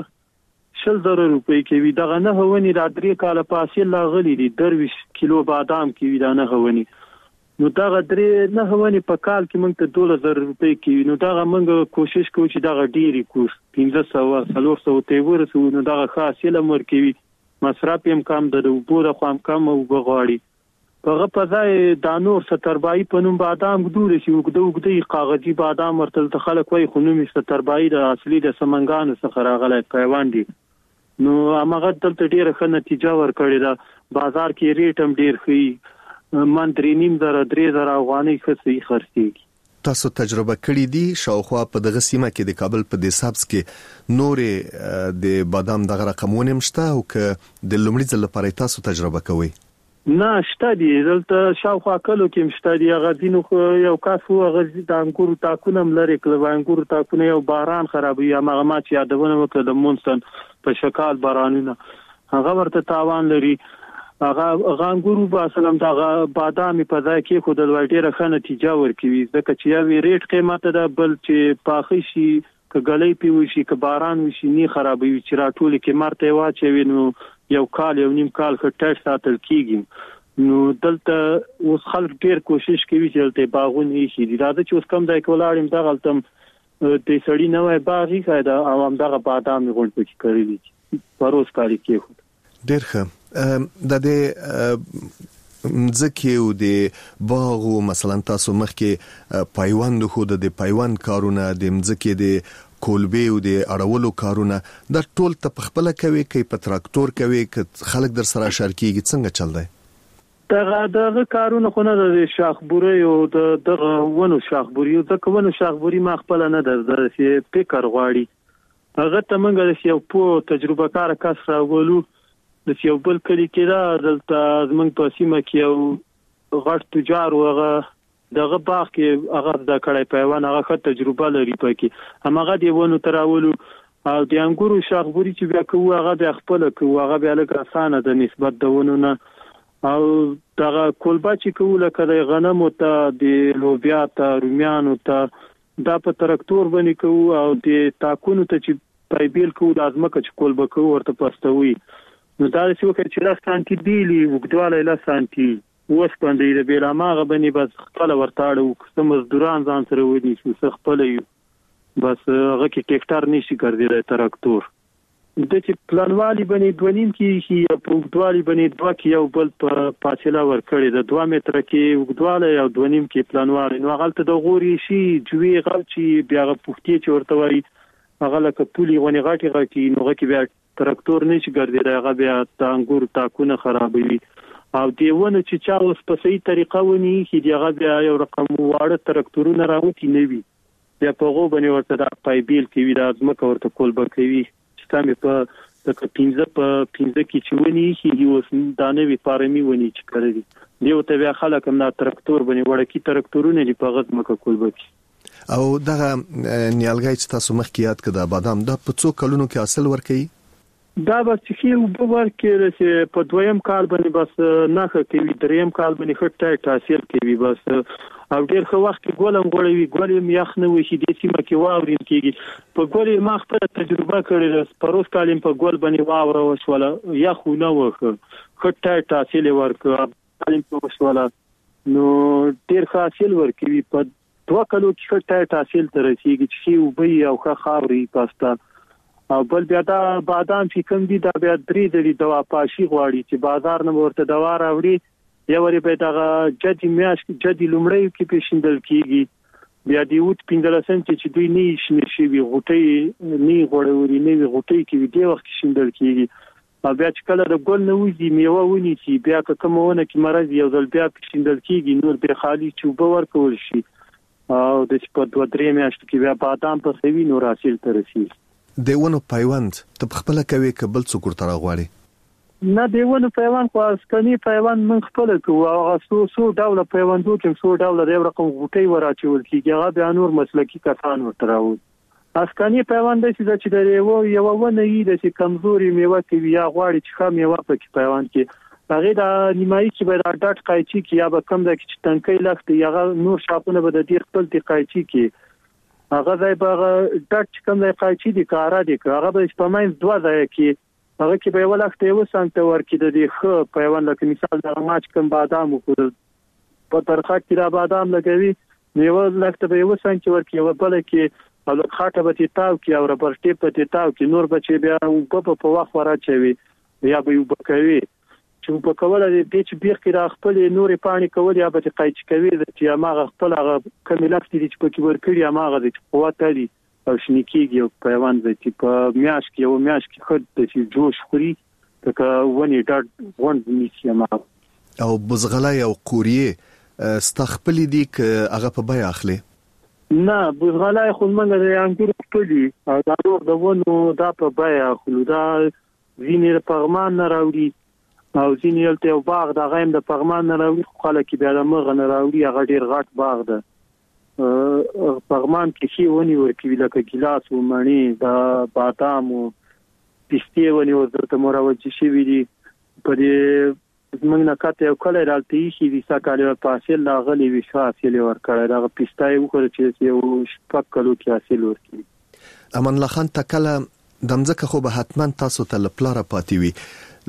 100 روپۍ کې وی دغه نه هونی را 3 کاله پاسې لاغلی دي 20 کیلو بادام کې وی دا نه هونی نو دغه 3 نه هونی په کال کې موږ ته 2000 روپۍ کې نو دغه موږ کوشش کوو چې دغه ډیری کوس 1500 ته ورسو نو دغه خاصه لمر کې وی مصرف هم کم د وبو د خام کم او بغواړي هغه په ځای د نور 70 په نوم بادام ګډول شي وګړي کاغذي بادام ورته خلک وای خو نوم 70 د اصلي د سمنګان څخه راغلی پیوان دي نو هغه دلته ډیره ښه نتیجه ورکړې ده بازار کې ریټ هم ډیر ښه من 3.5 افغانۍ خسي خرڅيږي تاسو تجربه کړې دي شاوخوا په دغه سیمه کې د کابل په د سبز کې نورې د بادام دغه رقمونه مشته او ک د لومړي ځل لپاره تاسو تجربه کوئ نه شته دي دلته شاوخوا کلو کې مشته دي هغه دینو یو کاسو هغه د انګورو تاکونه لري کله انګورو تاکونه یو باران خرابوي هغه ما چې یادونه وکړه د مونستان په شکال بارانونه هغه ورته تاوان لري هغه انګورو با سلام دا بادام په ځای کې خو د ډیره ښه نتیجه ورکوي ځکه چې یو ریټ قیمت ده بل چې پاخي شي ک غلې پیوي شي ک باران وشي نه خرابوي چې راټول کې مرته واچوي نو یو کال یو نیم کال خټه ساتل کیږي نو دلته اوس خلک ډیر کوشش کوي چې دلته باغونه شي راځي چې اوس کم ځای کولاړم دا غلطم د سړی نوې باغی خایدا او هم دغه بادام غونډ پکې کړی دي پروس کاری کې خو ډیر ښه د دې ځکه او د باغو مثلا تاسو مخکې پایوند خو د پایوند کارونه د مځکه د کولبي او د اړولو کارونه د ټول ته خپل کوي کې په تراکتور کوي ک خلک در سره شارکیږي څنګه چل دی دغه کارونه خو نه د شاخبوري او دغه ونو شاخبوري او دغه ونو شاخبوري ما خپل نه د فکر غواړي هغه ته موږ یو په تجربه کار کس راولو د یو بل کلی کې دا دلته زمونږ په سیمه کې یو غټ تجار وغه دغه باغ کې هغه د کړای پیوان هغه ښه تجربه لري پکې همغه دی ونه تراولو او د انګورو شاخبوري چې بیا کوو هغه د خپل کوو هغه بیا لکه اسانه د نسبت دونه نه او دغه کولبا چې کوو لکه د غنمو ته د لوبیا ته رومیانو ته دا په تراکتور باندې کوو او د تاکونو ته چې پایبیل کوو د ازمکه چې کولبا کوو ورته پستوي نو دا چې وکړي چې 10 سانتي دی وګدواله 10 سانتي اوس باندې د بیلاماغه باندې بس خپل ورتاړو کوم مزدوران ځان سره ودی چې خپل یو بس هغه کې ټریکټر نشي ګرځیدای تراکتور د چې پلانوالي باندې دونیم کې شي په وګدوالي باندې دوا کې یو بل په فاصله ورکړي د 2 متر کې وګدواله یو دونیم کې پلانوالي نو غلطه د غوري شي جوی غل چې بیا پوښتې چې ورته وایي هغه لکه پولي غونې غاټي نو هغه کې بیا تراکتور نشي ګرځیدای هغه بیا د انګور تاکونه خرابوي او دیونه چې چا اوس په صحیح طریقه ونی چې دیغه بیا یو رقم واړه تراکتورونه راوتی نه وي بیا په غو باندې ورته د پایبیل کې وی د ازمکه ورته کولبه کوي چې تاسو په د 15 کې چونی چې اوس دانه وی پارمي ونی چې کړی دیو ته بیا خلک هم د تراکتور باندې وړکی تراکتورونه دی په غزمکه کولبه کوي او دغه نیالګای چې تاسو مخکې یاد کړه بادام د په څو کلونو کې حاصل ورکړي دا به چې وبو ورکړي چې په دویم کال باندې بس نه کوي دریم کال باندې خټه تاثیر کوي بس او ډیر خو وخت ګولم غوړوي ګولم یخ نه وي چې د سیمه کې واورین کېږي په ګولې ما خپل تجربه کړې ده پروس کالم په ګول باندې واوره وشوله یخ نه وخه خټه تاثیر ورکړه کالم په وشوله نو ډیر حاصل ورکوي په 2 کلو کې خټه تاثیر تر رسیدي چې وبي او خاوري پاستا او بل بیا دا بادام چې کوم دي دا بیا درې د دوا پاشي غواړي چې بازار نه ورته دوا راوړي یا وری به دا جدي میاش جدي لومړی کې پیښیندل کیږي بیا دی وټ 15 سنت چې دوی نه شي وی غټي نه غوړوري نه غټي کې دی وخت شیندل کیږي بیا چې کله د ګل نه وځي میوه ونی چې بیا کومونه کې مرز یو ځل بیا پیښیندل کیږي نور به خالی چوبه ورکول شي او د په 2-3 میاشتو کې بیا بادام په سوي نور حاصل ترسي دیونه پیوند ته خپل کوي کبل څوک تر غواړي نه دیونه پیوند خو اسکنی پیوند من خپل کوو هغه سو ډول پیوندو چې سو ډول د رقم غوټي وراچول کیږي هغه بیا نور مسلکی کسان ورتراو اسکنی پیوند چې د یو ونه یی د کمزوري میوه کوي یا غواړي چې خام میوه په پیوند کې هغه د نیمایي چې به د ډاټ قایچی کې یا به کم د چې تنکي لخت یا نور شاپونه به د دې خپل د قایچی کې هغه ځای به ډاټ کم د قایچی د کارا دي هغه به په ماین 2 ځای کې هغه کې به ولخت یو سنت ورکې د دې خو پیوند لکه مثال د ماچ کم بادام خو په ترخه کې را بادام لګوي نو لخت به یو سنت ورکې یو بل کې او خاطه به تاو کې او ربر ټیپ په تاو کې نور بچي بیا په وخت وراچوي یا به وبکوي چې په کوله د دې چې بیخ کې را خپل نورې پانی کول یا به قایچ کوي چې ماغه خپل هغه کمیلات دي چې په کې ورکړي ماغه د قوت لري او شنیکیږي او پیوند چې په میاش کې او میاش کې خود د جوش خوري که ونی ډاټ وند نیسی ما او بزغلای او قوریه استخپل دي ک هغه په بیا اخلي نه بزغلای خو منګه د انګور خپلي او دا نور د ونو دا په بیا اخلو دا وینې پغمان نه راوړي او ځینې ته یو باغ د غیم د پغمان نه راوړي خو خلک بیا د مغ نه راوړي هغه ډیر غټ باغ ده پغمان کې شي ونی ورکوي لکه ګلاس او مڼي د بادام او پسته ونی ورته مروج شي وي په دې موږ نه کاته یو کله راځي چې د ساکاله پاسل لاغلي وي شاسل ورکړی دا پسته یو خو چې یو شپږ کلو کې حاصل ورکړي امان الله خان تکله دمځکه خو به حتمان تاسو ته لپاره پاتې وي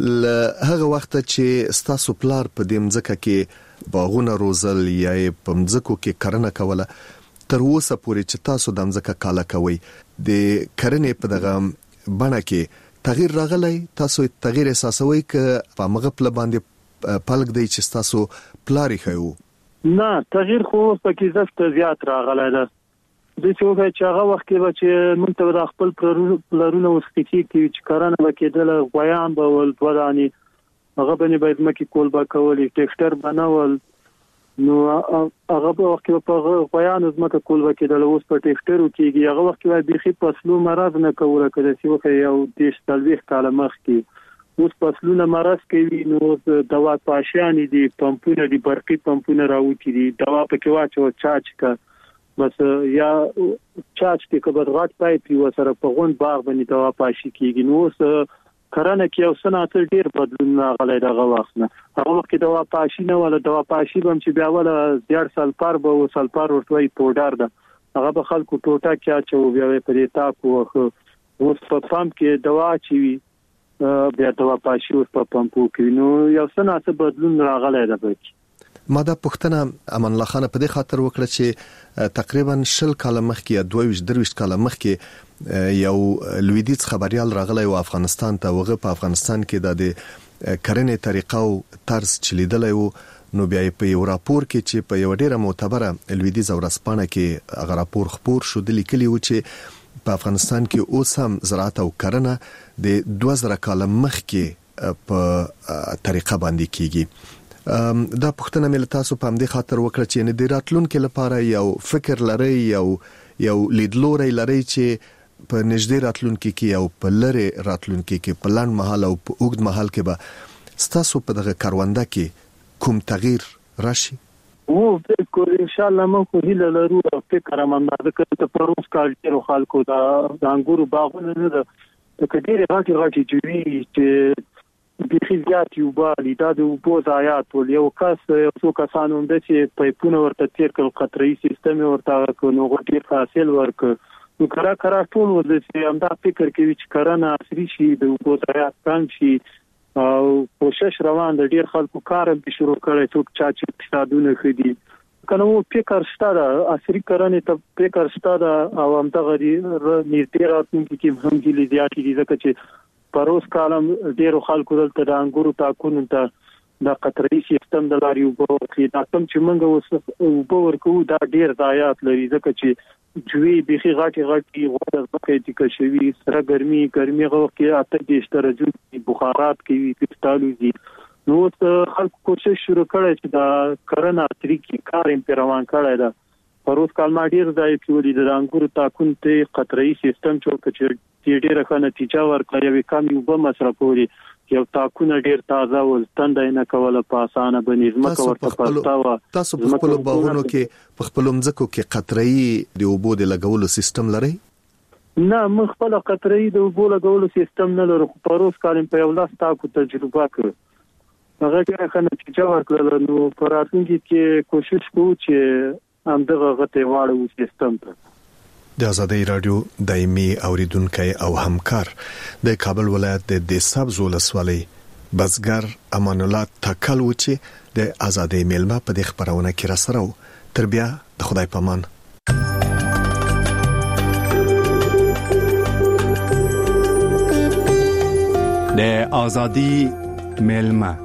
هغه وخت چې ستاسو پلار په دې مځکه کې باغونه روزل یا په مځکو کې کرنه کوله تر اوسه پورې چې تاسو د مځکه کاله کوي د کرنې په دغه بڼه کې تغییر راغلی تاسو تغییر احساسوي ک په مغفل باندې پلک دی چې تاسو پلاری خو نه تغییر خو پکې زفت زیات راغلی ده د څوګه چې هغه وخت کې چې موږ ته د خپل پلرونه وسکتي چې کرانه وکیدل غویان به ول ودانی هغه باندې باید مکه کول با کولې ټیکټر بنول نو هغه په وخت کې په غویان زمکه کول وکیدل اوس په ټیکټرو کېږي هغه وخت کې بيخي فصلو مرض نه کوله کله چې وخت یو دیش تلويخ کاله مخ کې اوس فصلونه مرض کوي نو دوا پاشيان دي پمپونه دي برقي پمپونه راوتی دي دوا پکې واچو چاچ کا بس یا چاچ کې کبر غټ پای پی وسره په غون باغ باندې دوا پاشي کیږي نو کرانه کې او صنعت ډیر بدلون غلې دغه وخت نه هغه وخت دوا پاشي نه ولا دوا پاشي بم چې بیا ولا ډیر سلفر به او سلفر ورتوي پودر ده هغه به خلکو ټوټه کې اچو بیا په دې تاکو اوس په پمپ کې دوا چوي بیا دوا پاشي اوس په پمپو کې نو یو صنعت بدلون راغلی ده پکې ما دا پښتنه امان الله خان په دې خاطر وکړه چې تقریبا 20 کال مخکې 22 کال مخکې یو لویدیز خبريال راغلی او افغانستان ته وغه په افغانستان کې د کرنې طریقه او طرز چلیدلای وو نو بیا په یو راپور کې چې په یو ډیره معتبره لویدیز ورسپانه کې هغه راپور خبر شو د لیکلي و چې په افغانستان کې اوس هم زراعت او کرنه د 2000 کال مخکې په طریقه باندې کیږي دا پښتنه مل تاسو په همدې خاطر وکړه چې نه د راتلونکو لپاره یو فکر لري یو لیدلوري لري چې په نږدې راتلونکو کې او په لری راتلونکو کې په لاند محل او په اوږد محل کې به تاسو په دغه کارونده کې کوم تغییر راشي او بالکل ان شاء الله مو خو هیله لرو او فکر هم دا چې په روس کال ډیرو خلکو د انګورو باغونه نه ده د کډېر غاټي جوړي چې بيخي زیات یو بالي دا د وبو ضایعات ول یو کس یو څو کسانو هم د چې پایپونه ورته تیر کړ قطري سیستم ورته کو نو غټي حاصل ورک نو کرا ټول ول چې همدا فکر کوي چې کرنه عصري شي د وبو ضایعات کم شي او کوشش روان د ډیر خلکو کار به شروع کړي څوک چې اقتصادونه خدي کنه وو فکر ستاره عصري کرنه ته فکر ستاره او هم دغه نږدې راتلونکي کې هم دي زیات دي ځکه چې پروس کالم ډیرو خلکو دلته د انګورو تاکون ته د قطري سیستم د لاري وبو کې دا کوم چې موږ وبو ورکو دا ډیر ضایعات لري ځکه چې جوی بيخي غاټي غوړه ځکه چې کشوي سره ګرمي غو کې اته د درجه بخارات کوي پټالوزي نو خلک کوشش شروع کړي چې دا کرنه طریقې کار امپیروان کړي دا پروس کال ما ډیر ځای کې ولې د انګورو تاکون ته قطري سیستم چې ډیره ښه نتیجه ورکړي وي کم یو به مصرفوري یو تاکونه ډیر تازه ول ستنده نه کوله په اسانه بنې زمکه ورته پاتاوه تاسو په خپل باغونو کې په خپل مځکو کې قطري د اوبو د لګولو سیستم لري نه من خپل قطري د اوبو لګولو سیستم نه لرم پروس کالم په یو لاس تاکو تجربه کړ هغه ډیره ښه نتیجه ورکړه نو په راتلونکي کې کوشش کوو چې همدغه غته واړو سیستم ته د آزادۍ رادیو دایمي اوریدونکو او همکار د کابل ولایت د دیساب ولسوالۍ بزګر امان الله تکل و چې د آزادۍ میلمه په دې خبرونه کې را سره تر بیا د خدای پامان د آزادۍ میلمه